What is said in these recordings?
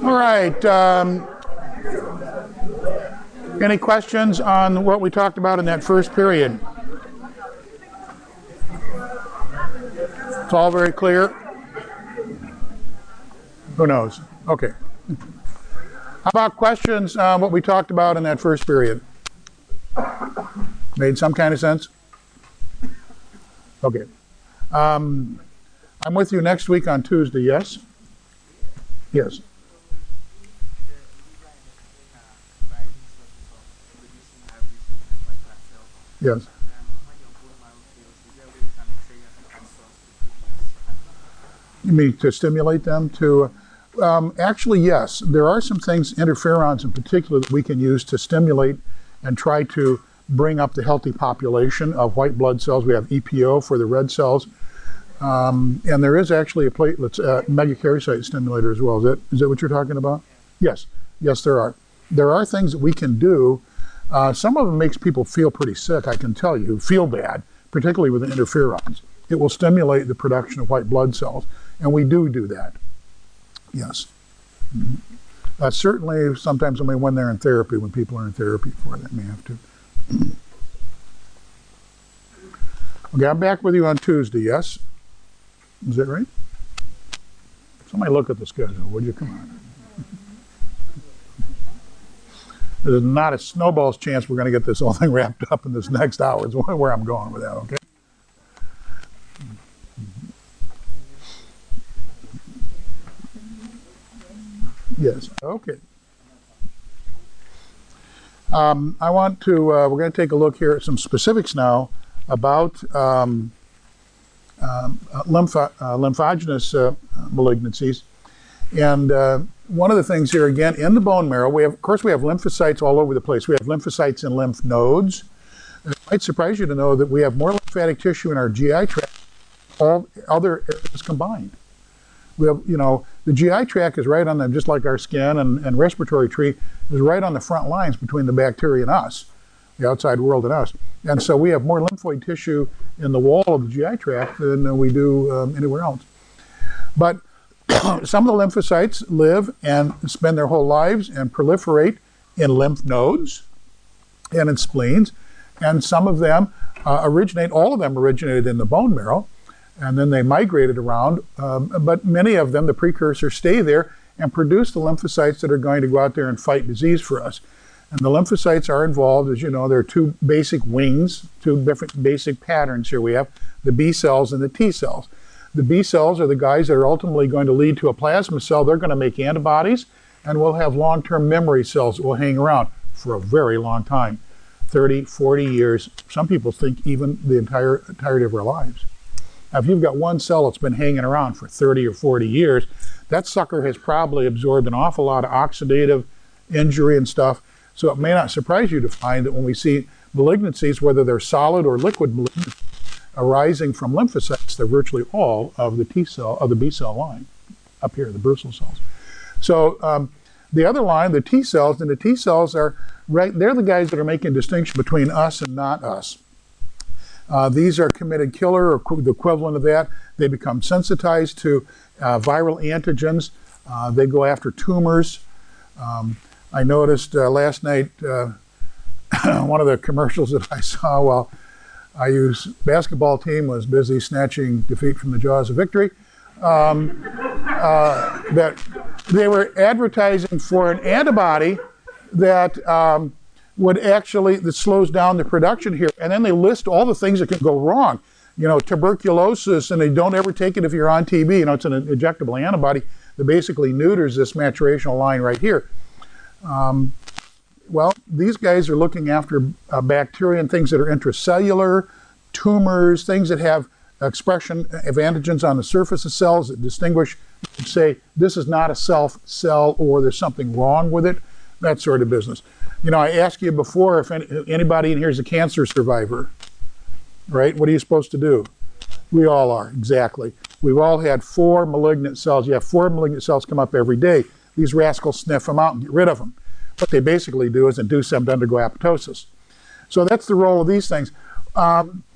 All right. Any questions on what we talked about in that first period? It's all very clear? Who knows? Okay. How about questions on what we talked about in that first period? Made some kind of sense? Okay. I'm with you next week on Tuesday, yes? Yes. Yes. You mean to stimulate them to... actually, yes. There are some things, interferons in particular, that we can use to stimulate and try to bring up the healthy population of white blood cells. We have EPO for the red cells. And there is actually a platelets megakaryocyte stimulator as well. Is that what you're talking about? Yes. Yes, there are. There are things that we can do. Some of them makes people feel pretty sick, I can tell you, feel bad, particularly with the interferons. It will stimulate the production of white blood cells, and we do that. Yes. Certainly, sometimes when they're in therapy, when people are in therapy for that, may have to. Okay, I'm back with you on Tuesday, yes? Is that right? Somebody look at the schedule, would you? Come on. There's not a snowball's chance we're going to get this whole thing wrapped up in this next hour. Is where I'm going with that, okay? Yes, okay. I want to, we're going to take a look here at some specifics now about lymphogenous malignancies. And one of the things here, again, in the bone marrow, of course, we have lymphocytes all over the place. We have lymphocytes in lymph nodes. It might surprise you to know that we have more lymphatic tissue in our GI tract, all other areas combined. We have, the GI tract is right on the, just like our skin and respiratory tree, is right on the front lines between the bacteria and us, the outside world and us. And so we have more lymphoid tissue in the wall of the GI tract than we do anywhere else. But some of the lymphocytes live and spend their whole lives and proliferate in lymph nodes and in spleens. And some of them all of them originated in the bone marrow. And then they migrated around, but many of them, the precursors, stay there and produce the lymphocytes that are going to go out there and fight disease for us. And the lymphocytes are involved, as you know, there are two basic wings, two different basic patterns here. We have the B cells and the T cells. The B cells are the guys that are ultimately going to lead to a plasma cell. They're going to make antibodies, and we'll have long-term memory cells that will hang around for a very long time, 30, 40 years. Some people think even the entirety of our lives. Now, if you've got one cell that's been hanging around for 30 or 40 years, that sucker has probably absorbed an awful lot of oxidative injury and stuff. So it may not surprise you to find that when we see malignancies, whether they're solid or liquid malignancies, arising from lymphocytes, they're virtually all of the T cell, of the B cell line, up here, the Brussels cells. So the other line, the T cells, and the T cells are right, they're the guys that are making a distinction between us and not us. These are committed killer, or the equivalent of that. They become sensitized to viral antigens. They go after tumors. I noticed last night one of the commercials that I saw while IU's basketball team was busy snatching defeat from the jaws of victory, that they were advertising for an antibody that that slows down the production here. And then they list all the things that can go wrong. Tuberculosis, and they don't ever take it if you're on TB. It's an injectable antibody that basically neuters this maturational line right here. Well, these guys are looking after bacteria and things that are intracellular, tumors, things that have expression of antigens on the surface of cells that distinguish, say, this is not a self cell or there's something wrong with it, that sort of business. I asked you before if anybody in here is a cancer survivor, right? What are you supposed to do? We all are, exactly. We've all had 4 malignant cells. You have 4 malignant cells come up every day. These rascals sniff them out and get rid of them. What they basically do is induce them to undergo apoptosis. So that's the role of these things.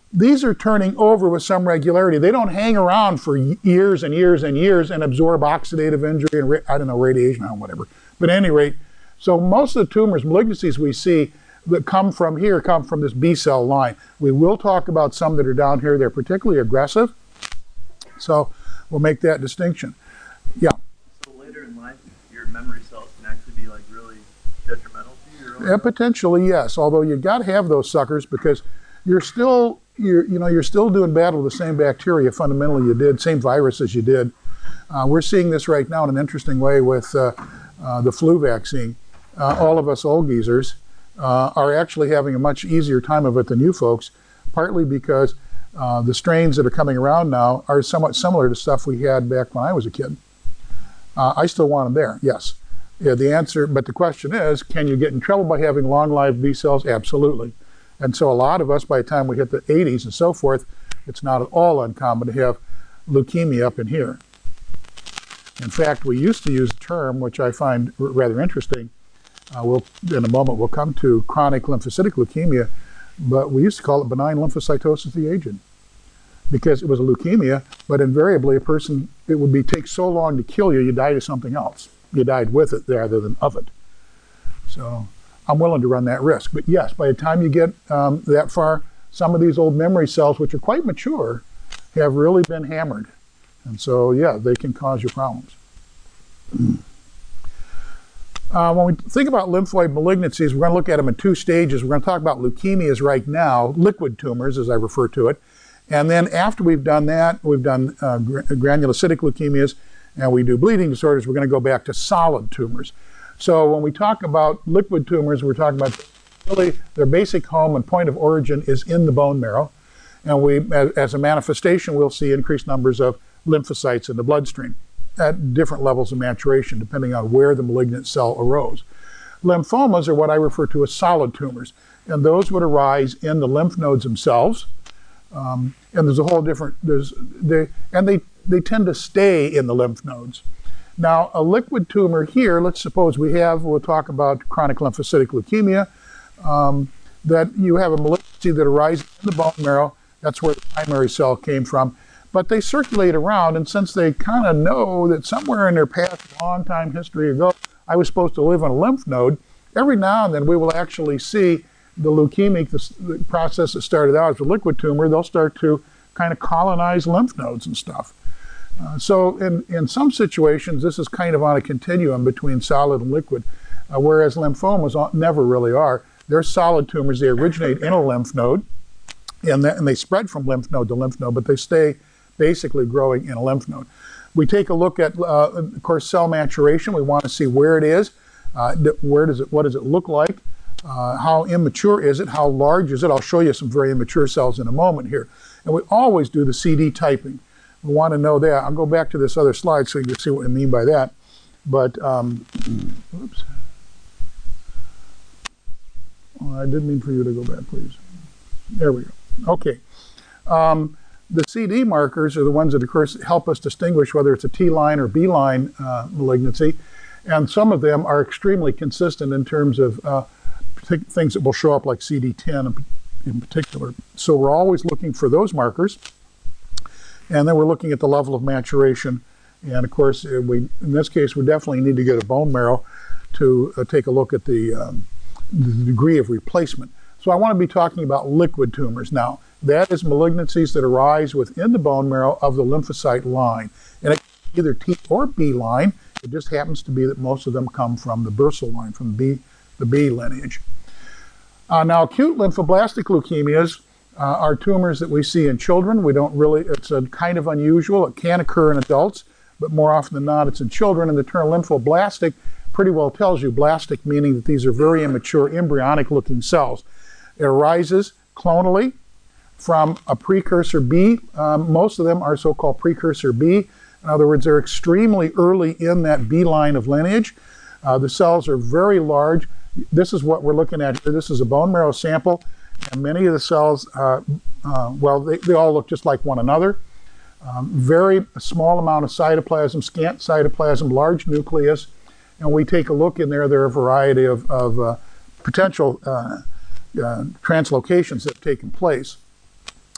these are turning over with some regularity. They don't hang around for years and years and years and absorb oxidative injury and, I don't know, radiation or whatever. But at any rate, so most of the tumors, malignancies we see that come from here come from this B cell line. We will talk about some that are down here. They're particularly aggressive. So we'll make that distinction. Yeah. So later in life, your memory cells can actually be like really detrimental to you? Yeah, potentially, yes. Although you got to have those suckers because you're still doing battle with the same bacteria fundamentally you did, same virus as you did. We're seeing this right now in an interesting way with the flu vaccine. All of us old geezers are actually having a much easier time of it than you folks, partly because the strains that are coming around now are somewhat similar to stuff we had back when I was a kid. I still want them there, yes. Yeah, the answer, but the question is, can you get in trouble by having long-lived B cells? Absolutely. And so a lot of us, by the time we hit the 80s and so forth, it's not at all uncommon to have leukemia up in here. In fact, we used to use a term, which I find rather interesting. In a moment, we'll come to chronic lymphocytic leukemia, but we used to call it benign lymphocytosis of the aged because it was a leukemia, but invariably it would take so long to kill you, you died of something else. You died with it rather than of it. So I'm willing to run that risk. But yes, by the time you get that far, some of these old memory cells, which are quite mature, have really been hammered. And so, yeah, they can cause you problems. When we think about lymphoid malignancies, we're going to look at them in two stages. We're going to talk about leukemias right now, liquid tumors, as I refer to it. And then after we've done that, we've done granulocytic leukemias, and we do bleeding disorders, we're going to go back to solid tumors. So when we talk about liquid tumors, we're talking about really their basic home and point of origin is in the bone marrow. And as a manifestation, we'll see increased numbers of lymphocytes in the bloodstream at different levels of maturation, depending on where the malignant cell arose. Lymphomas are what I refer to as solid tumors, and those would arise in the lymph nodes themselves. And there's a whole different, they tend to stay in the lymph nodes. Now, a liquid tumor here, let's suppose we'll talk about chronic lymphocytic leukemia, that you have a malignancy that arises in the bone marrow. That's where the primary cell came from. But they circulate around, and since they kind of know that somewhere in their past, a long time history ago, I was supposed to live on a lymph node, every now and then we will actually see the leukemic, the process that started out as a liquid tumor, they'll start to kind of colonize lymph nodes and stuff. So in some situations, this is kind of on a continuum between solid and liquid, whereas lymphomas never really are. They're solid tumors. They originate in a lymph node, and they spread from lymph node to lymph node, but they stay basically growing in a lymph node. We take a look at, of course, cell maturation. We want to see where it is, what does it look like, how immature is it, how large is it. I'll show you some very immature cells in a moment here. And we always do the CD typing. We want to know that. I'll go back to this other slide so you can see what I mean by that. But, oops. Well, I did mean for you to go back, please. There we go. Okay. The CD markers are the ones that, of course, help us distinguish whether it's a T-line or B-line malignancy. And some of them are extremely consistent in terms of things that will show up like CD10 in particular. So we're always looking for those markers. And then we're looking at the level of maturation. And of course, in this case, we definitely need to get a bone marrow to take a look at the degree of replacement. So I want to be talking about liquid tumors now. That is malignancies that arise within the bone marrow of the lymphocyte line. And it can be either T or B line. It just happens to be that most of them come from the bursal line, from the B lineage. Now, acute lymphoblastic leukemias are tumors that we see in children. It's a kind of unusual. It can occur in adults, but more often than not, it's in children. And the term lymphoblastic pretty well tells you, blastic meaning that these are very immature, embryonic-looking cells. It arises clonally from a precursor B. Most of them are so-called precursor B. In other words, they're extremely early in that B line of lineage. The cells are very large. This is what we're looking at here. This is a bone marrow sample, and many of the cells, they all look just like one another. Very small amount of cytoplasm, scant cytoplasm, large nucleus, and we take a look in there. There are a variety of potential translocations that have taken place.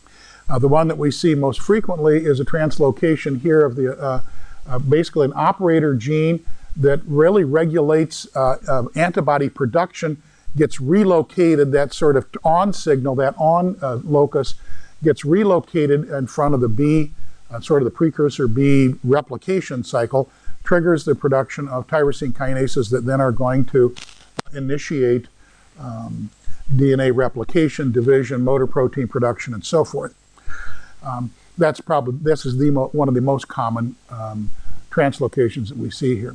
The one that we see most frequently is a translocation here of the basically an operator gene that really regulates antibody production, gets relocated. That sort of on signal, that on locus, gets relocated in front of the B, sort of the precursor B replication cycle, triggers the production of tyrosine kinases that then are going to initiate DNA replication, division, motor protein production, and so forth. This is one of the most common translocations that we see here.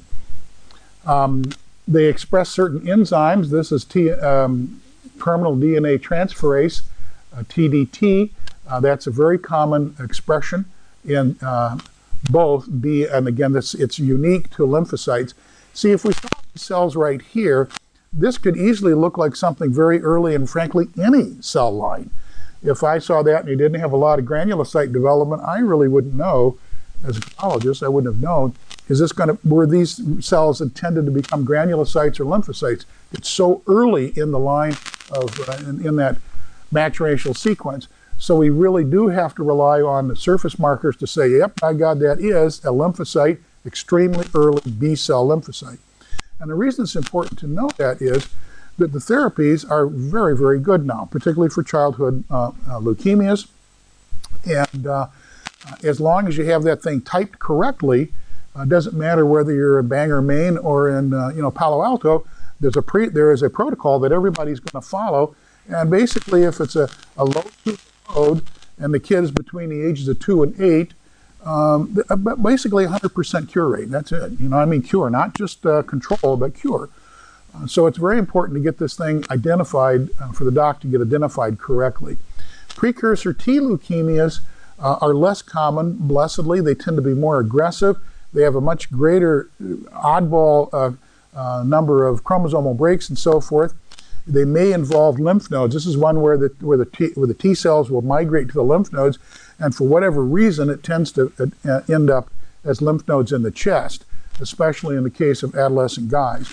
They express certain enzymes. This is terminal DNA transferase, TDT. That's a very common expression in both B, and again, it's unique to lymphocytes. See, if we saw these cells right here, this could easily look like something very early in, frankly, any cell line. If I saw that and you didn't have a lot of granulocyte development, I really wouldn't know, as a pathologist, I wouldn't have known, were these cells intended to become granulocytes or lymphocytes? It's so early in the line of, in that maturational sequence. So we really do have to rely on the surface markers to say, yep, by God, that is a lymphocyte, extremely early B cell lymphocyte. And the reason it's important to know that is that the therapies are very, very good now, particularly for childhood leukemias. And as long as you have that thing typed correctly, doesn't matter whether you're in Bangor, Maine, or in Palo Alto. There is a protocol that everybody's going to follow, and basically, if it's a low tumor load and the kid is between the ages of 2 and 8, basically 100% cure rate. That's it. I mean cure, not just control, but cure. So it's very important to get this thing identified, for the doc to get identified correctly. Precursor T leukemias are less common, blessedly. They tend to be more aggressive. They have a much greater oddball number of chromosomal breaks and so forth. They may involve lymph nodes. This is one where the T cells will migrate to the lymph nodes, and for whatever reason, it tends to end up as lymph nodes in the chest, especially in the case of adolescent guys.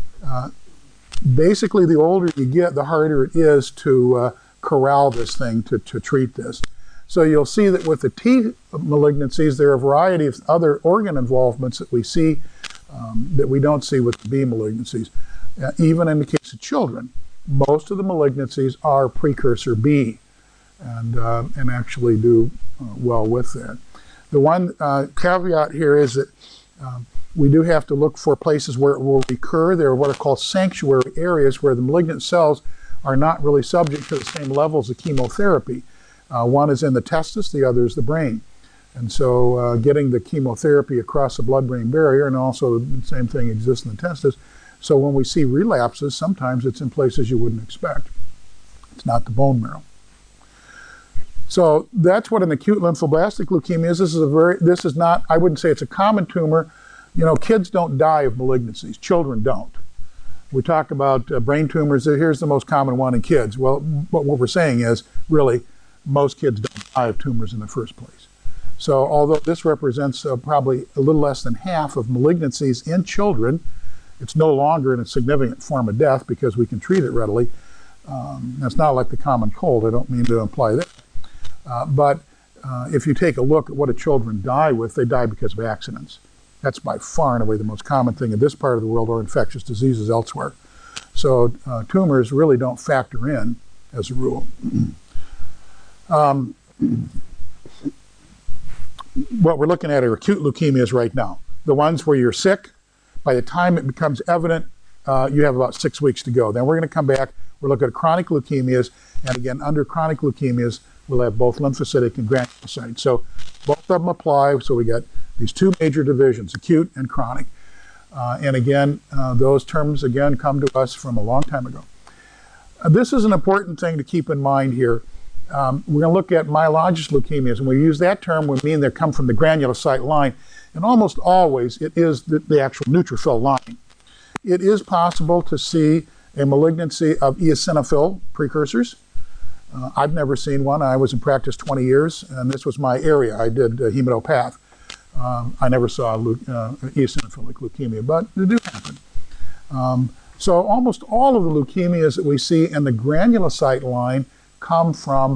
Basically, the older you get, the harder it is to corral this thing, to treat this. So you'll see that with the T malignancies, there are a variety of other organ involvements that we see that we don't see with the B malignancies. Even in the case of children, most of the malignancies are precursor B, and actually do well with that. The one caveat here is that we do have to look for places where it will recur. There are what are called sanctuary areas where the malignant cells are not really subject to the same levels of chemotherapy. One is in the testis, the other is the brain. And so getting the chemotherapy across the blood-brain barrier, and also the same thing exists in the testis. So when we see relapses, sometimes it's in places you wouldn't expect. It's not the bone marrow. So that's what an acute lymphoblastic leukemia is. This is not, I wouldn't say it's a common tumor. Kids don't die of malignancies. Children don't. We talk about brain tumors. Here's the most common one in kids. Well, what we're saying is, really, most kids don't die of tumors in the first place. So although this represents probably a little less than half of malignancies in children, it's no longer in a significant form of death because we can treat it readily. It's not like the common cold. I don't mean to imply that. But if you take a look at what do children die with, they die because of accidents. That's by far and away the most common thing in this part of the world, or infectious diseases elsewhere. So tumors really don't factor in as a rule. What we're looking at are acute leukemias right now. The ones where you're sick, by the time it becomes evident, you have about 6 weeks to go. Then we're going to come back, we'll look at chronic leukemias, and again, under chronic leukemias, we'll have both lymphocytic and granulocyte. So both of them apply, so we got these two major divisions, acute and chronic. And again, those terms, again, come to us from a long time ago. This is an important thing to keep in mind here. We're going to look at myelogous leukemias, and we use that term, we mean they come from the granulocyte line, and almost always it is the actual neutrophil line. It is possible to see a malignancy of eosinophil precursors. I've never seen one. I was in practice 20 years, and this was my area. I did hematopath. I never saw eosinophilic leukemia, but they do happen. So almost all of the leukemias that we see in the granulocyte line come from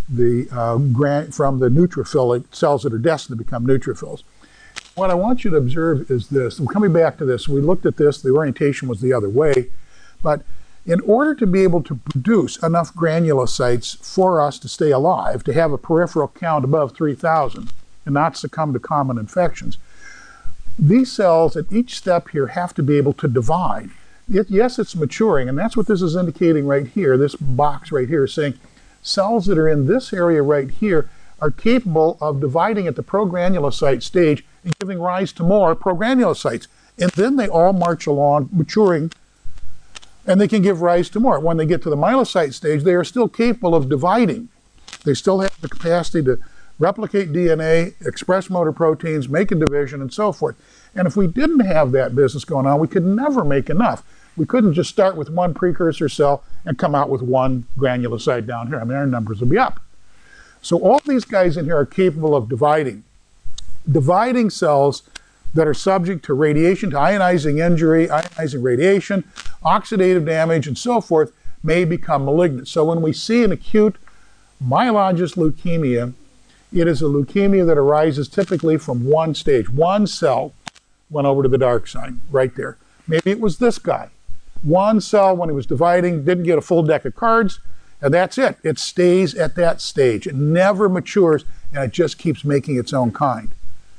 from the neutrophilic cells that are destined to become neutrophils. What I want you to observe is this. I'm coming back to this. We looked at this. The orientation was the other way. But in order to be able to produce enough granulocytes for us to stay alive, to have a peripheral count above 3,000 and not succumb to common infections, these cells at each step here have to be able to divide. Yes, it's maturing, and that's what this is indicating right here. This box right here is saying cells that are in this area right here are capable of dividing at the progranulocyte stage and giving rise to more progranulocytes. And then they all march along, maturing, and they can give rise to more. When they get to the myelocyte stage, they are still capable of dividing. They still have the capacity to replicate DNA, express motor proteins, make a division, and so forth. And if we didn't have that business going on, we could never make enough. We couldn't just start with one precursor cell and come out with one granulocyte down here. I mean, our numbers would be up. So all these guys in here are capable of dividing. Dividing cells that are subject to radiation, to ionizing injury, ionizing radiation, oxidative damage, and so forth, may become malignant. So when we see an acute myelogous leukemia, it is a leukemia that arises typically from one stage. One cell went over to the dark side, right there. Maybe it was this guy. One cell, when he was dividing, didn't get a full deck of cards, and that's it. It stays at that stage. It never matures, and it just keeps making its own kind.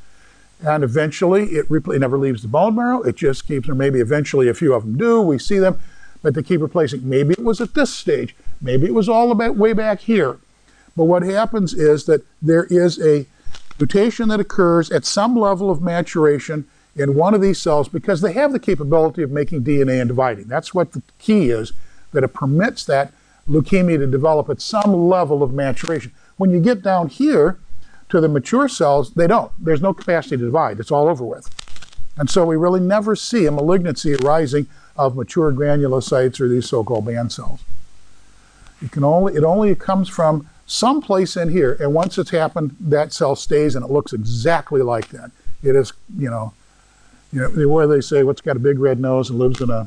And eventually, it never leaves the bone marrow. It just keeps, or maybe eventually a few of them do. We see them, but they keep replacing. Maybe it was at this stage. Maybe it was all about way back here. But what happens is that there is a mutation that occurs at some level of maturation in one of these cells because they have the capability of making DNA and dividing. That's what the key is, that it permits that leukemia to develop at some level of maturation. When you get down here to the mature cells, they don't. There's no capacity to divide. It's all over with. And so we really never see a malignancy arising of mature granulocytes or these so-called band cells. It only comes from someplace in here, and once it's happened, that cell stays and it looks exactly like that. It is, where they say what's got a big red nose and lives in a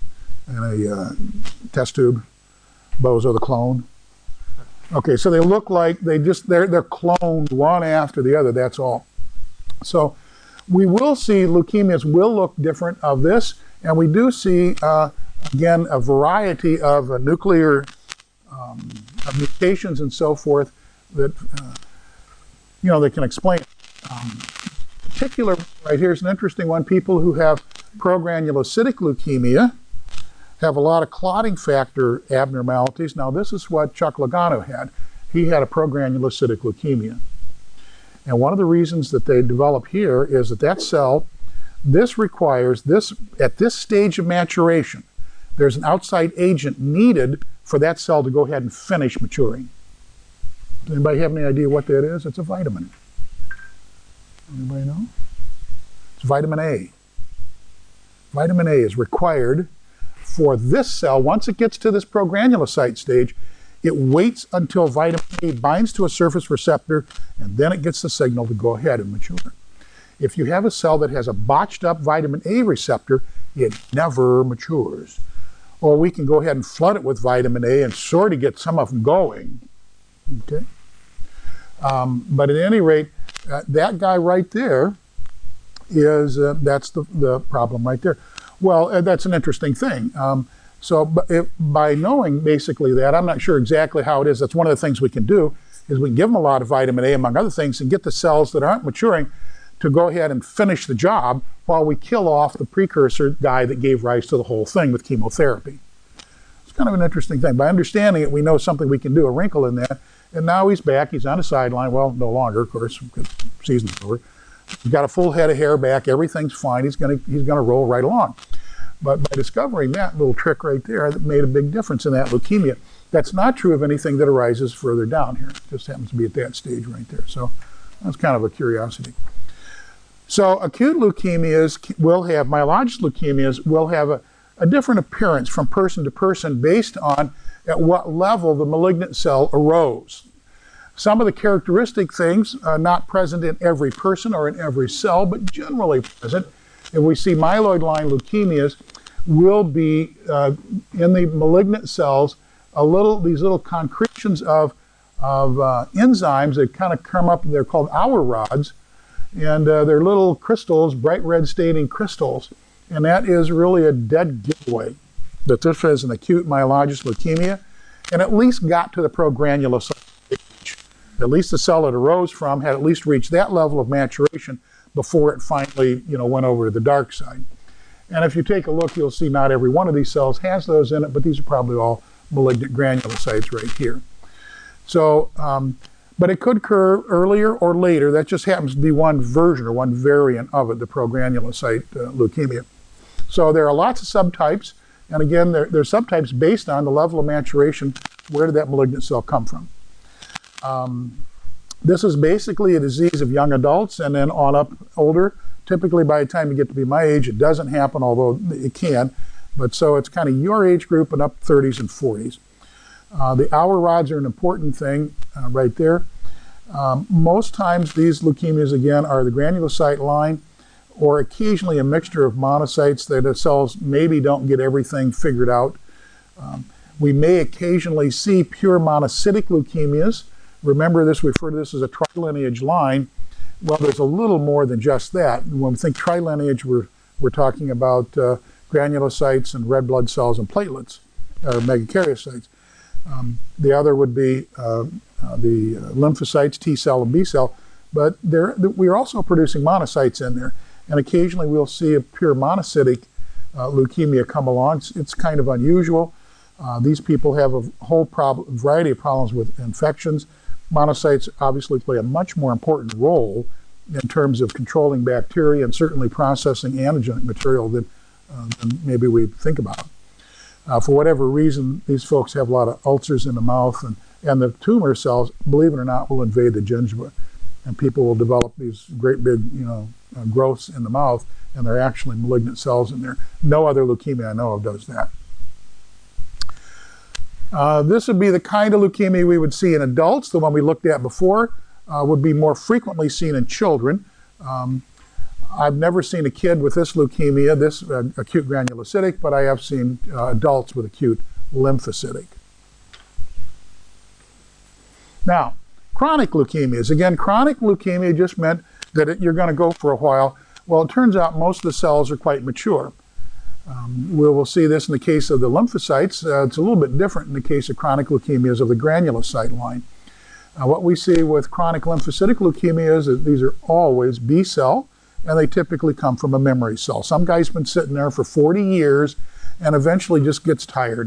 test tube, Bozo the clone. Okay, so they look like they're cloned one after the other, that's all. So we will see leukemias will look different of this, and we do see, again, a variety of nuclear of mutations and so forth that, they can explain. Particular, right here's an interesting one. People who have progranulocytic leukemia have a lot of clotting factor abnormalities. Now, this is what Chuck Logano had. He had a progranulocytic leukemia. And one of the reasons that they develop here is that cell, this requires this, at this stage of maturation, there's an outside agent needed for that cell to go ahead and finish maturing. Does anybody have any idea what that is? It's a vitamin. Anybody know? It's vitamin A. Vitamin A is required for this cell. Once it gets to this progranulocyte stage, it waits until vitamin A binds to a surface receptor, and then it gets the signal to go ahead and mature. If you have a cell that has a botched up vitamin A receptor, it never matures. Or we can go ahead and flood it with vitamin A and sort of get some of them going. Okay? But at any rate, that guy right there is, that's the problem right there. Well, that's an interesting thing. By knowing basically that, I'm not sure exactly how it is. That's one of the things we can do, is we can give them a lot of vitamin A, among other things, and get the cells that aren't maturing to go ahead and finish the job while we kill off the precursor guy that gave rise to the whole thing with chemotherapy. It's kind of an interesting thing. By understanding it, we know something we can do, a wrinkle in that. And now he's back. He's on the sideline. Well, no longer, of course, because season's over. He's got a full head of hair back. Everything's fine. He's gonna roll right along. But by discovering that little trick right there, that made a big difference in that leukemia. That's not true of anything that arises further down here. It just happens to be at that stage right there. So that's kind of a curiosity. So acute leukemias will have, myelogous leukemias will have a different appearance from person to person based on at what level the malignant cell arose. Some of the characteristic things are not present in every person or in every cell, but generally present. If we see myeloid line leukemias, will be in the malignant cells these little concretions of of enzymes that kind of come up. They're called hour rods, and they're little crystals, bright red staining crystals, and that is really a dead giveaway that this is an acute myelogenous leukemia, and at least got to the progranulocyte stage. At least the cell it arose from had at least reached that level of maturation before it finally, went over to the dark side. And if you take a look, you'll see not every one of these cells has those in it, but these are probably all malignant granulocytes right here. So, but it could occur earlier or later. That just happens to be one version or one variant of it, the progranulocyte leukemia. So there are lots of subtypes, and again, they're subtypes based on the level of maturation. Where did that malignant cell come from? This is basically a disease of young adults and then on up older. Typically by the time you get to be my age, it doesn't happen, although it can. But so it's kind of your age group and up 30s and 40s. The hour rods are an important thing right there. Most times these leukemias, again, are the granulocyte line or occasionally a mixture of monocytes that the cells maybe don't get everything figured out. We may occasionally see pure monocytic leukemias. Remember this, we refer to this as a trilineage line. Well, there's a little more than just that. When we think trilineage, we're talking about granulocytes and red blood cells and platelets, or megakaryocytes. The other would be the lymphocytes, T cell and B cell, but we're also producing monocytes in there. And occasionally we'll see a pure monocytic leukemia come along. It's kind of unusual. These people have a whole variety of problems with infections. Monocytes obviously play a much more important role in terms of controlling bacteria and certainly processing antigenic material than maybe we think about. For whatever reason, these folks have a lot of ulcers in the mouth, and the tumor cells, believe it or not, will invade the gingiva, and people will develop these great big, growths in the mouth, and they're actually malignant cells in there. No other leukemia I know of does that. This would be the kind of leukemia we would see in adults. The one we looked at before would be more frequently seen in children. I've never seen a kid with this leukemia, this acute granulocytic, but I have seen adults with acute lymphocytic. Now, chronic leukemias. Again, chronic leukemia just meant that you're going to go for a while. Well, it turns out most of the cells are quite mature. We will see this in the case of the lymphocytes. It's a little bit different in the case of chronic leukemias of the granulocyte line. What we see with chronic lymphocytic leukemias is these are always B cell, and they typically come from a memory cell. Some guy's been sitting there for 40 years and eventually just gets tired.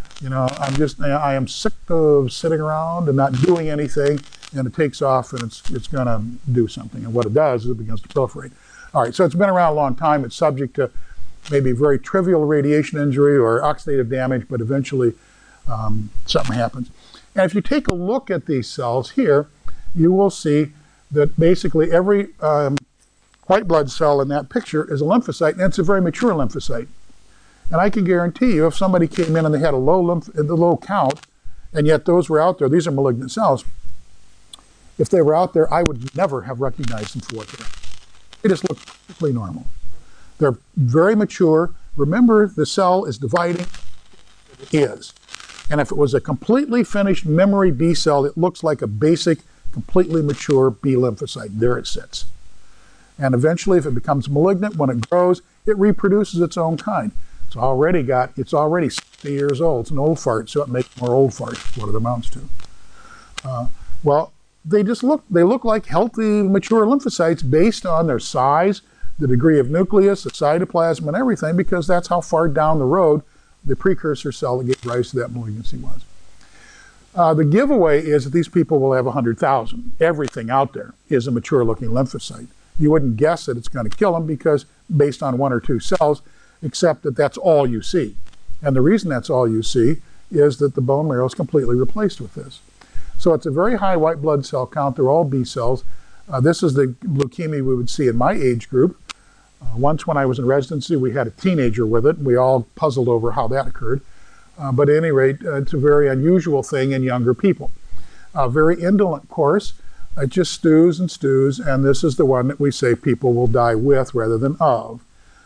I am sick of sitting around and not doing anything, and it takes off and it's going to do something. And what it does is it begins to proliferate. All right, so it's been around a long time. It's subject to maybe very trivial radiation injury or oxidative damage, but eventually something happens. And if you take a look at these cells here, you will see that basically every white blood cell in that picture is a lymphocyte, and it's a very mature lymphocyte. And I can guarantee you, if somebody came in and they had a low count, and yet those were out there, these are malignant cells, if they were out there, I would never have recognized them for what they are. They just look perfectly normal. They're very mature. Remember, the cell is dividing. It is. And if it was a completely finished memory B cell, it looks like a basic, completely mature B lymphocyte. There it sits. And eventually, if it becomes malignant, when it grows, it reproduces its own kind. It's already 60 years old. It's an old fart, so it makes more old farts, what it amounts to. Well, they look like healthy, mature lymphocytes based on their size, the degree of nucleus, the cytoplasm, and everything, because that's how far down the road the precursor cell that gave rise to that malignancy was. The giveaway is that these people will have 100,000. Everything out there is a mature-looking lymphocyte. You wouldn't guess that it's going to kill them because based on one or two cells, except that that's all you see. And the reason that's all you see is that the bone marrow is completely replaced with this. So it's a very high white blood cell count. They're all B cells. This is the leukemia we would see in my age group. Once when I was in residency, we had a teenager with it. We all puzzled over how that occurred. But at any rate, it's a very unusual thing in younger people. Very indolent course. It just stews and stews, and this is the one that we say people will die with rather than of.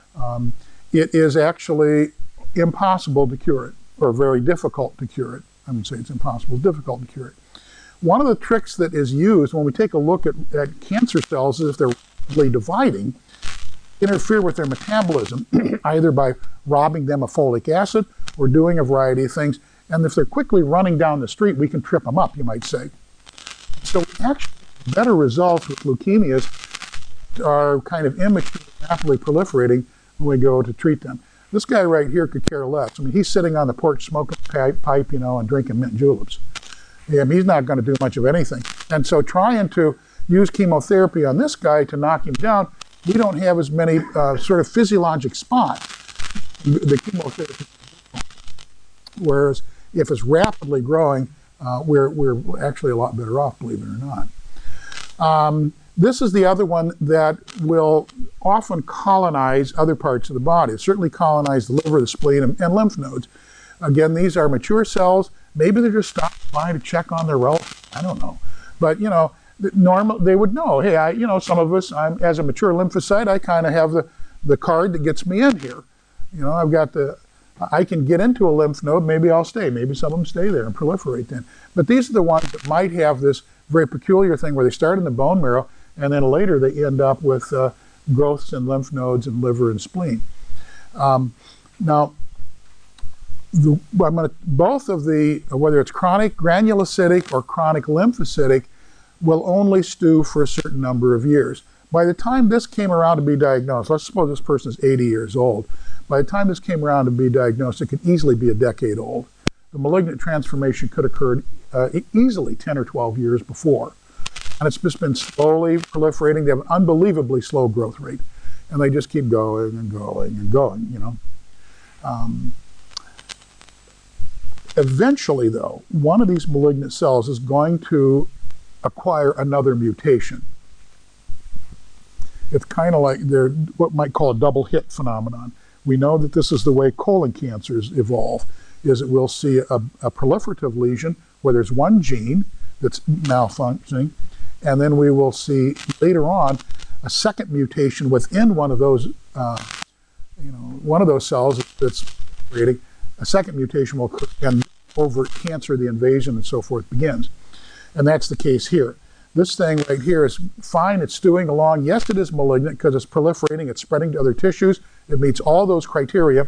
It is actually impossible to cure it, or very difficult to cure it. I wouldn't say it's impossible, it's difficult to cure it. One of the tricks that is used when we take a look at cancer cells is if they're rapidly dividing, interfere with their metabolism, either by robbing them of folic acid or doing a variety of things. And if they're quickly running down the street, we can trip them up, you might say. So actually, better results with leukemias are kind of immature, rapidly proliferating when we go to treat them. This guy right here could care less. I mean, he's sitting on the porch smoking pipe, you know, and drinking mint juleps. He's not going to do much of anything. And so trying to use chemotherapy on this guy to knock him down, we don't have as many sort of physiologic spots, the chemotherapy. Whereas if it's rapidly growing, we're actually a lot better off, believe it or not. This is the other one that will often colonize other parts of the body. It certainly colonize the liver, the spleen, and lymph nodes. Again, these are mature cells. Maybe they're just stopping by to check on their relatives. I don't know. But, you know, they would know, hey, you know, some of us, as a mature lymphocyte, I kind of have the card that gets me in here. You know, I can get into a lymph node, maybe I'll stay. Maybe some of them stay there and proliferate then. But these are the ones that might have this very peculiar thing where they start in the bone marrow and then later they end up with growths in lymph nodes and liver and spleen. Now, both of the, whether it's chronic granulocytic or chronic lymphocytic, will only stew for a certain number of years. By the time this came around to be diagnosed, let's suppose this person is 80 years old. By the time this came around to be diagnosed, it could easily be a decade old. The malignant transformation could occur easily 10 or 12 years before. And it's just been slowly proliferating. They have an unbelievably slow growth rate. And they just keep going and going and going, you know. Eventually, though, one of these malignant cells is going to acquire another mutation. It's kind of like they're what we might call a double hit phenomenon. We know that this is the way colon cancers evolve, is that we'll see a proliferative lesion where there's one gene that's malfunctioning, and then we will see later on a second mutation within one of those, one of those cells that's creating. A second mutation will occur, and overt cancer, the invasion, and so forth begins. And that's the case here. This thing right here is fine. It's stewing along. Yes, it is malignant because it's proliferating. It's spreading to other tissues. It meets all those criteria.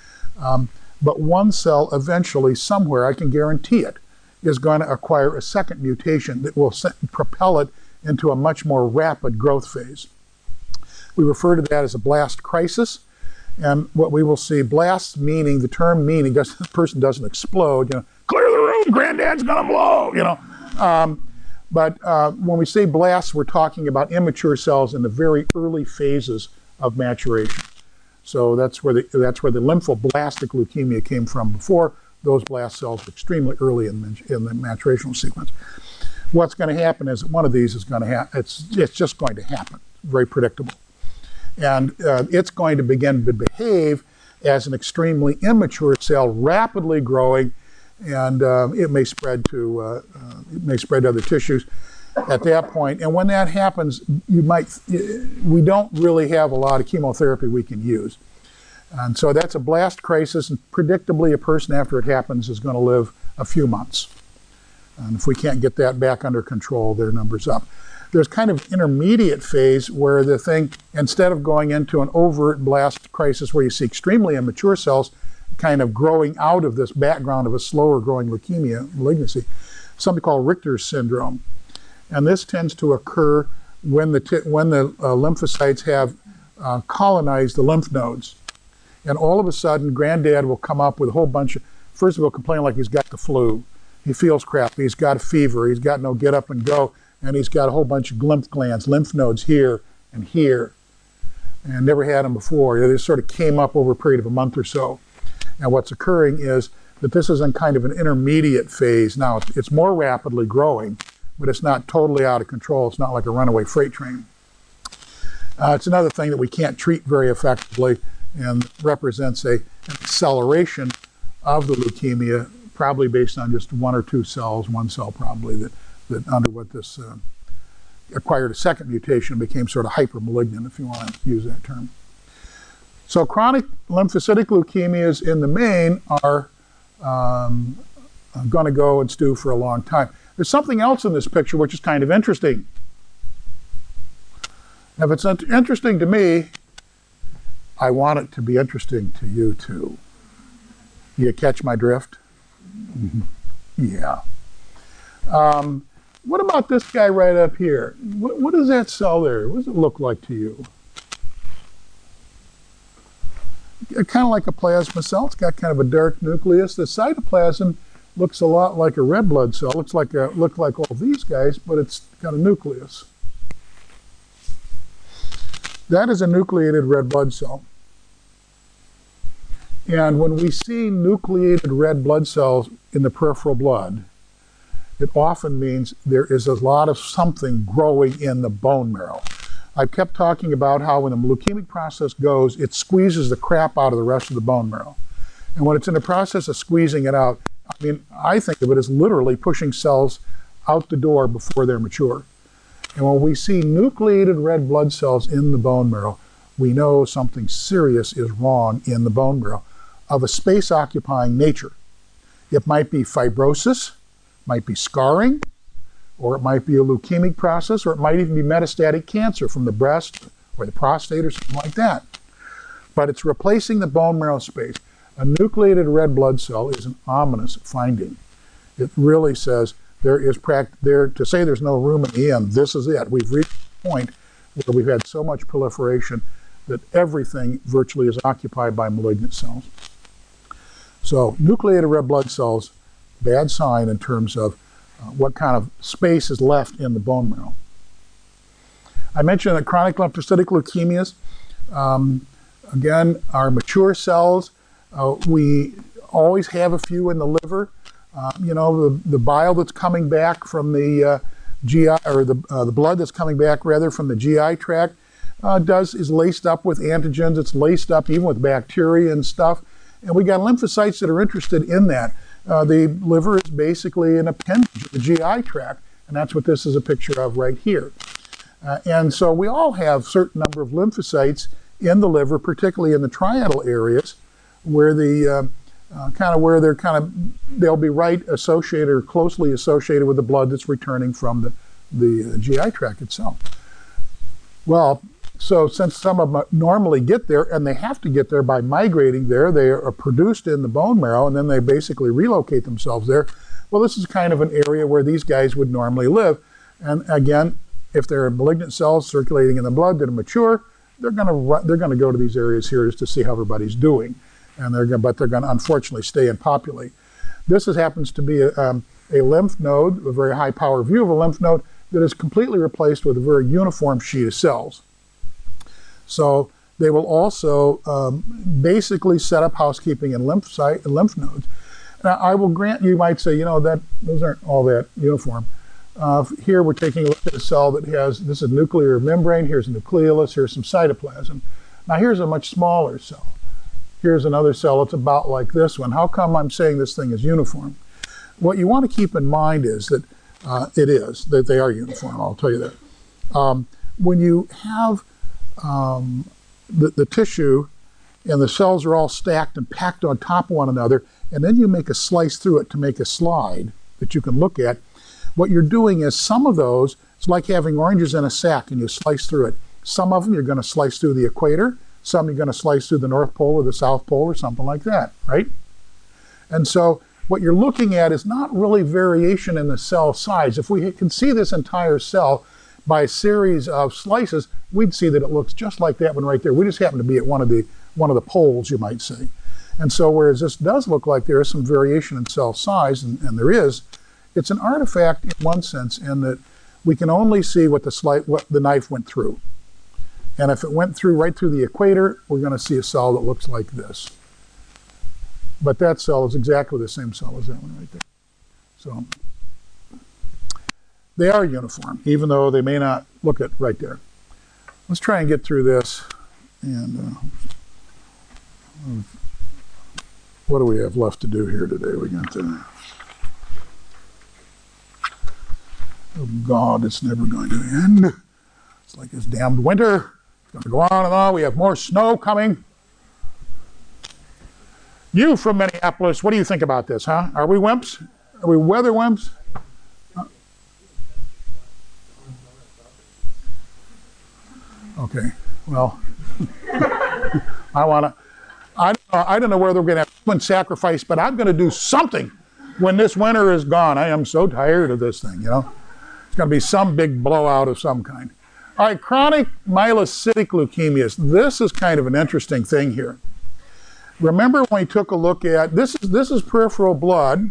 But one cell eventually, somewhere, I can guarantee it, is going to acquire a second mutation that will propel it into a much more rapid growth phase. We refer to that as a blast crisis. And what we will see, blasts meaning, the term meaning, this person doesn't explode, you know, clear the room, granddad's gonna blow, you know. But when we say blasts, we're talking about immature cells in the very early phases of maturation. So that's where the lymphoblastic leukemia came from before. Those blast cells are extremely early in the maturational sequence. What's going to happen is one of these is going to happen. It's just going to happen. Very predictable. And it's going to begin to behave as an extremely immature cell, rapidly growing, and it may spread to other tissues at that point. And when that happens, we don't really have a lot of chemotherapy we can use. And so that's a blast crisis, and predictably a person after it happens is going to live a few months. And if we can't get that back under control, their number's up. There's kind of intermediate phase where the thing, instead of going into an overt blast crisis where you see extremely immature cells kind of growing out of this background of a slower growing leukemia, malignancy, something called Richter's syndrome. And this tends to occur when the lymphocytes have colonized the lymph nodes. And all of a sudden, granddad will come up with a whole bunch of, first of all, complain like he's got the flu. He feels crappy, he's got a fever, he's got no get up and go, and he's got a whole bunch of lymph glands, lymph nodes here and here, and never had them before. They sort of came up over a period of a month or so. And what's occurring is that this is in kind of an intermediate phase. Now, it's more rapidly growing, but it's not totally out of control. It's not like a runaway freight train. It's another thing that we can't treat very effectively and represents an acceleration of the leukemia, probably based on just one or two cells, one cell probably, that underwent this, acquired a second mutation and became sort of hypermalignant, if you want to use that term. So chronic lymphocytic leukemias in the main are going to go and stew for a long time. There's something else in this picture which is kind of interesting. Now, if it's interesting to me, I want it to be interesting to you too. You catch my drift? Yeah. What about this guy right up here? What does that cell there? What does it look like to you? Kind of like a plasma cell. It's got kind of a dark nucleus. The cytoplasm looks a lot like a red blood cell. Looks like all these guys, but it's got a nucleus. That is a nucleated red blood cell. And when we see nucleated red blood cells in the peripheral blood, it often means there is a lot of something growing in the bone marrow. I've kept talking about how when the leukemic process goes, it squeezes the crap out of the rest of the bone marrow. And when it's in the process of squeezing it out, I mean, I think of it as literally pushing cells out the door before they're mature. And when we see nucleated red blood cells in the bone marrow, we know something serious is wrong in the bone marrow of a space-occupying nature. It might be fibrosis, might be scarring, or it might be a leukemic process, or it might even be metastatic cancer from the breast or the prostate or something like that. But it's replacing the bone marrow space. A nucleated red blood cell is an ominous finding. It really says to say there's no room in the end, this is it. We've reached a point where we've had so much proliferation that everything virtually is occupied by malignant cells. So nucleated red blood cells, bad sign in terms of what kind of space is left in the bone marrow. I mentioned that chronic lymphocytic leukemias, again, are mature cells. We always have a few in the liver. The bile that's coming back from the GI, or the blood that's coming back rather from the GI tract is laced up with antigens. It's laced up even with bacteria and stuff. And we got lymphocytes that are interested in that. The liver is basically an appendage of the GI tract, and that's what this is a picture of right here. And so we all have a certain number of lymphocytes in the liver, particularly in the triangle areas, where they'll be associated or closely associated with the blood that's returning from the GI tract itself. Well, so since some of them normally get there, and they have to get there by migrating there, they are produced in the bone marrow, and then they basically relocate themselves there. Well, this is kind of an area where these guys would normally live. And again, if there are malignant cells circulating in the blood that are mature, they're going to go to these areas here just to see how everybody's doing. And but they're going to unfortunately stay and populate. This happens to be a lymph node, a very high power view of a lymph node that is completely replaced with a very uniform sheet of cells. So they will also basically set up housekeeping in lymph nodes. Now, I will grant you might say, that those aren't all that uniform. Here we're taking a look at a cell that this is nuclear membrane, here's a nucleolus, here's some cytoplasm. Now here's a much smaller cell. Here's another cell that's about like this one. How come I'm saying this thing is uniform? What you want to keep in mind is that that they are uniform, I'll tell you that. When you have the tissue and the cells are all stacked and packed on top of one another, and then you make a slice through it to make a slide that you can look at, what you're doing is some of those, it's like having oranges in a sack and you slice through it. Some of them you're going to slice through the equator, some you're going to slice through the North Pole or the South Pole or something like that, right? And so what you're looking at is not really variation in the cell size. If we can see this entire cell by a series of slices, we'd see that it looks just like that one right there. We just happen to be at one of the poles, you might say. And so whereas this does look like there is some variation in cell size, and there is, it's an artifact in one sense in that we can only see what the knife went through. And if it went right through the equator, we're going to see a cell that looks like this. But that cell is exactly the same cell as that one right there. So they are uniform, even though they may not look it right there. Let's try and get through this. And what do we have left to do here today? We got to... Oh God, it's never going to end. It's like this damned winter. It's going to go on and on. We have more snow coming. You from Minneapolis, what do you think about this, huh? Are we wimps? Are we weather wimps? Okay, well, I don't know whether we're going to have human sacrifice, but I'm going to do something when this winter is gone. I am so tired of this thing, you know. It's going to be some big blowout of some kind. All right, chronic myelocytic leukemias. This is kind of an interesting thing here. Remember when we took a look at, this is peripheral blood.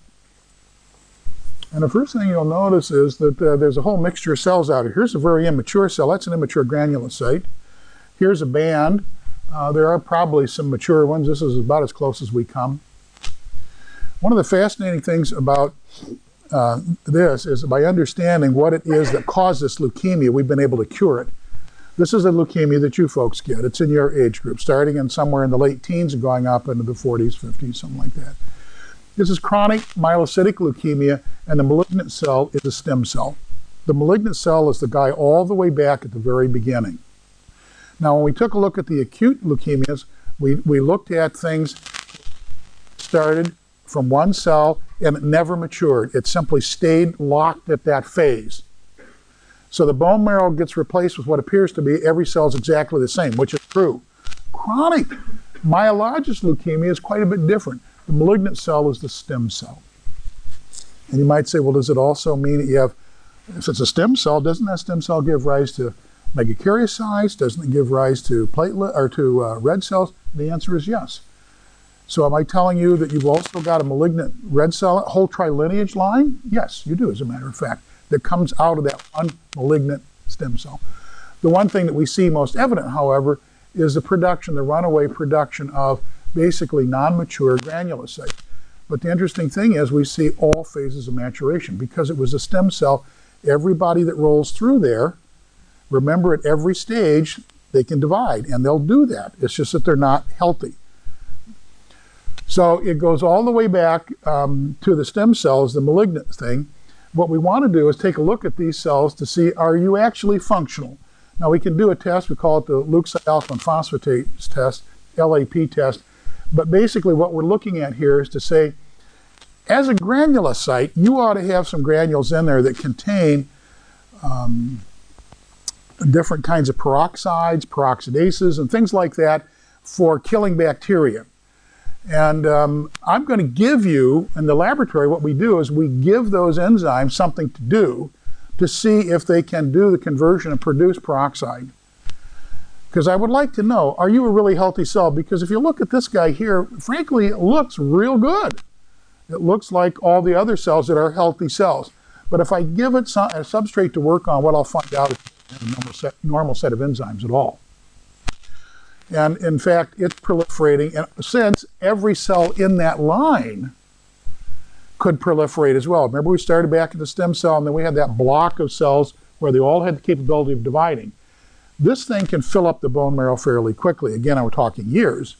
And the first thing you'll notice is that there's a whole mixture of cells out here. Here's a very immature cell. That's an immature granulocyte. Here's a band. There are probably some mature ones. This is about as close as we come. One of the fascinating things about this is by understanding what it is that causes leukemia, we've been able to cure it. This is a leukemia that you folks get. It's in your age group, starting in somewhere in the late teens and going up into the 40s, 50s, something like that. This is chronic myelocytic leukemia, and the malignant cell is a stem cell. The malignant cell is the guy all the way back at the very beginning. Now, when we took a look at the acute leukemias, we looked at things started from one cell and it never matured. It simply stayed locked at that phase. So the bone marrow gets replaced with what appears to be every cell is exactly the same, which is true. Chronic myelogous leukemia is quite a bit different. The malignant cell is the stem cell. And you might say, well, does it also mean that you have, if it's a stem cell, doesn't that stem cell give rise to megakaryocytes? Doesn't it give rise to platelet or to red cells? The answer is yes. So am I telling you that you've also got a malignant red cell, whole trilineage line? Yes, you do, as a matter of fact, that comes out of that one malignant stem cell. The one thing that we see most evident, however, is the production, the runaway production of basically non-mature granulocytes. But the interesting thing is we see all phases of maturation. Because it was a stem cell, everybody that rolls through there, remember at every stage, they can divide, and they'll do that. It's just that they're not healthy. So it goes all the way back to the stem cells, the malignant thing. What we want to do is take a look at these cells to see, are you actually functional? Now we can do a test, we call it the leukocyte alkaline phosphatase test, LAP test. But basically what we're looking at here is to say, as a granulocyte, you ought to have some granules in there that contain different kinds of peroxides, peroxidases, and things like that for killing bacteria. And I'm going to give you, in the laboratory, what we do is we give those enzymes something to do to see if they can do the conversion and produce peroxide. Because I would like to know, are you a really healthy cell? Because if you look at this guy here, frankly, it looks real good. It looks like all the other cells that are healthy cells. But if I give it a substrate to work on, what I'll find out is a normal set of enzymes at all. And in fact, it's proliferating. And since every cell in that line could proliferate as well. Remember we started back at the stem cell and then we had that block of cells where they all had the capability of dividing. This thing can fill up the bone marrow fairly quickly. Again, we're talking years.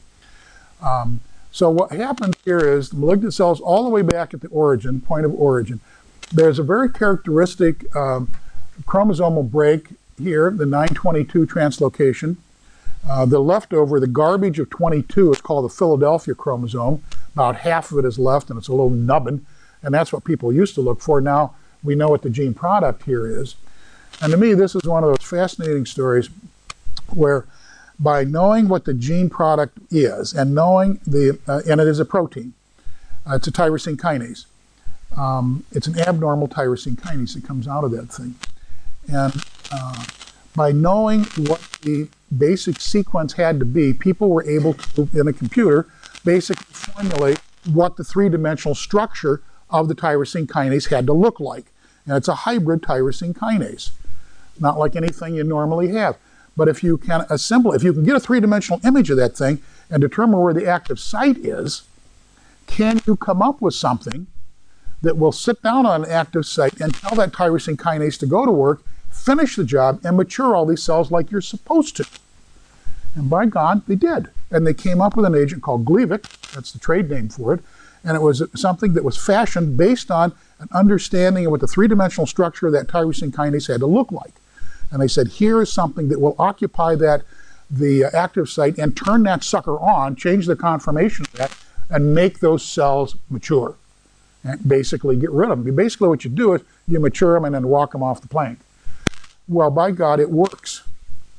So what happens here is the malignant cells all the way back at the origin, point of origin. There's a very characteristic chromosomal break here, the 922 translocation. The leftover, the garbage of 22 is called the Philadelphia chromosome. About half of it is left and it's a little nubbin, and that's what people used to look for. Now we know what the gene product here is. And to me, this is one of those fascinating stories where by knowing what the gene product is and knowing and it is a protein, it's a tyrosine kinase. It's an abnormal tyrosine kinase that comes out of that thing. And by knowing what the basic sequence had to be, people were able to, in a computer, basically formulate what the three-dimensional structure of the tyrosine kinase had to look like. And it's a hybrid tyrosine kinase, not like anything you normally have. But if you can assemble, if you can get a three-dimensional image of that thing and determine where the active site is, can you come up with something that will sit down on an active site and tell that tyrosine kinase to go to work, finish the job, and mature all these cells like you're supposed to? And by God, they did. And they came up with an agent called Gleevec, that's the trade name for it, and it was something that was fashioned based on an understanding of what the three-dimensional structure of that tyrosine kinase had to look like. And they said, here is something that will occupy the active site and turn that sucker on, change the conformation of that, and make those cells mature. And basically get rid of them. Basically what you do is you mature them and then walk them off the plank. Well, by God, it works.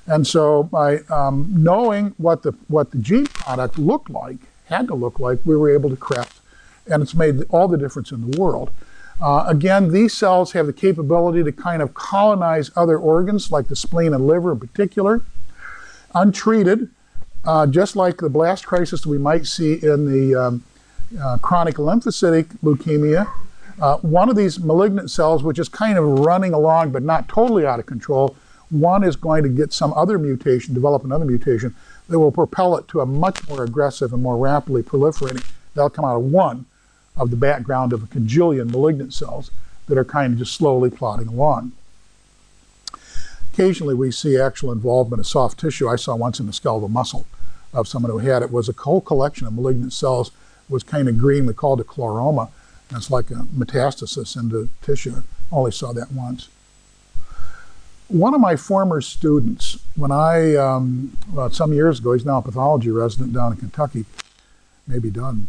And so by knowing what the gene product looked like, had to look like, we were able to craft, and it's made all the difference in the world. Again, these cells have the capability to kind of colonize other organs, like the spleen and liver in particular, untreated, just like the blast crisis we might see in the chronic lymphocytic leukemia. One of these malignant cells, which is kind of running along but not totally out of control, one is going to get some other mutation, develop another mutation that will propel it to a much more aggressive and more rapidly proliferating. That'll come out of one of the background of a cajillion malignant cells that are kind of just slowly plodding along. Occasionally we see actual involvement of soft tissue. I saw once in the skeletal muscle of someone who had it. Was a whole collection of malignant cells. It was kind of green. We called it chloroma. And it's like a metastasis into tissue. I only saw that once. One of my former students, when I, some years ago, he's now a pathology resident down in Kentucky, maybe done,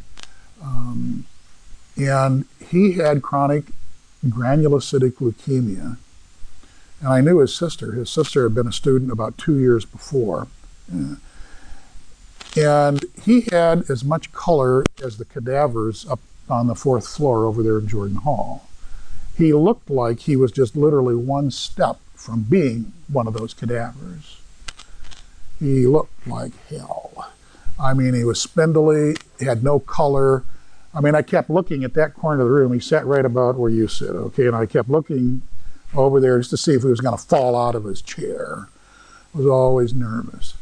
and he had chronic granulocytic leukemia. And I knew his sister. His sister had been a student about 2 years before. And he had as much color as the cadavers up on the 4th floor over there in Jordan Hall. He looked like he was just literally one step from being one of those cadavers. He looked like hell. I mean, he was spindly, he had no color. I mean, I kept looking at that corner of the room. He sat right about where you sit, okay? And I kept looking over there just to see if he was going to fall out of his chair. I was always nervous.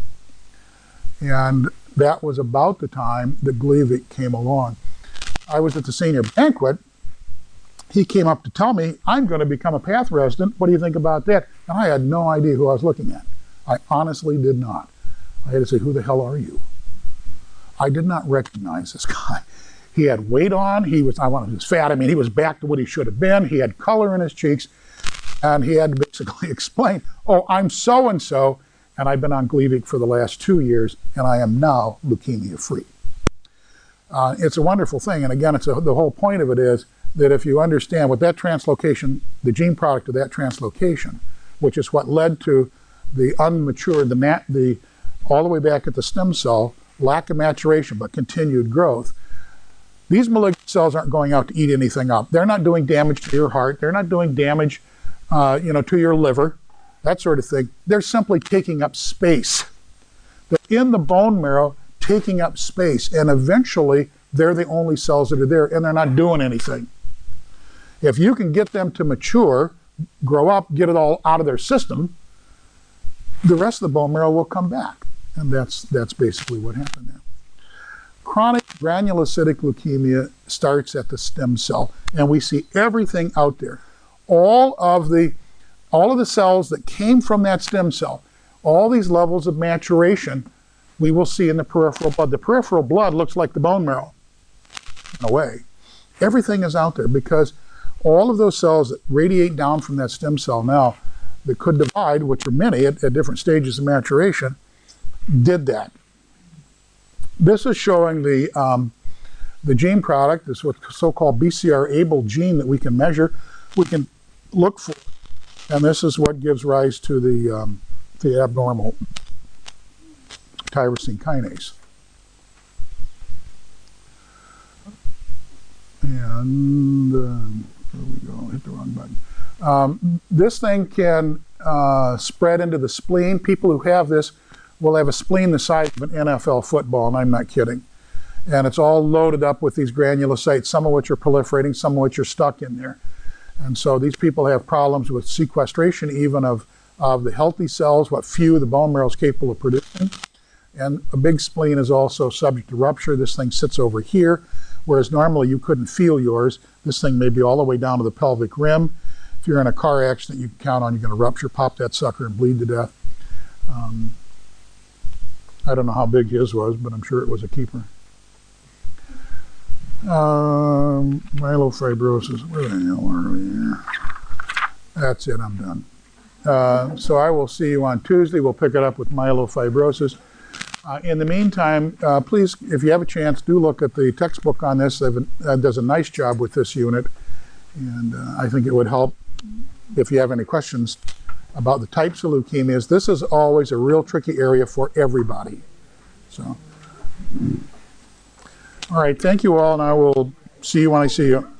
And that was about the time that Gleevec came along. I was at the senior banquet. He came up to tell me, I'm going to become a path resident. What do you think about that? And I had no idea who I was looking at. I honestly did not. I had to say, who the hell are you? I did not recognize this guy. He had weight on. He was fat. I mean, he was back to what he should have been. He had color in his cheeks. And he had to basically explain, oh, I'm so-and-so, and I've been on Gleevec for the last 2 years, and I am now leukemia-free. It's a wonderful thing. And again, the whole point of it is that if you understand what that translocation, the gene product of that translocation, which is what led to the unmatured, all the way back at the stem cell, lack of maturation but continued growth, these malignant cells aren't going out to eat anything up. They're not doing damage to your heart. They're not doing damage to your liver, that sort of thing. They're simply taking up space. They're in the bone marrow taking up space, and eventually they're the only cells that are there, and they're not doing anything. If you can get them to mature, grow up, get it all out of their system, the rest of the bone marrow will come back. And that's basically what happened there. Chronic granulocytic leukemia starts at the stem cell, and we see everything out there. All of the cells that came from that stem cell, all these levels of maturation, we will see in the peripheral blood. The peripheral blood looks like the bone marrow, in a way. Everything is out there because all of those cells that radiate down from that stem cell now that could divide, which are many at different stages of maturation, did that. This is showing the gene product, this so-called BCR-ABL gene that we can measure, we can look for, and this is what gives rise to the abnormal tyrosine kinase. And there we go, hit the wrong button. This thing can spread into the spleen. People who have this will have a spleen the size of an NFL football, and I'm not kidding. And it's all loaded up with these granulocytes, some of which are proliferating, some of which are stuck in there. And so these people have problems with sequestration even of the healthy cells, what few the bone marrow is capable of producing. And a big spleen is also subject to rupture. This thing sits over here, whereas normally you couldn't feel yours. This thing may be all the way down to the pelvic rim. If you're in a car accident, you can count on you're going to rupture, pop that sucker, and bleed to death. I don't know how big his was, but I'm sure it was a keeper. Myelofibrosis, where the hell are we here? That's it, I'm done. So I will see you on Tuesday. We'll pick it up with myelofibrosis. In the meantime, please, if you have a chance, do look at the textbook on this. It does a nice job with this unit, and I think it would help if you have any questions about the types of leukemias. This is always a real tricky area for everybody. So, all right, thank you all, and I will see you when I see you.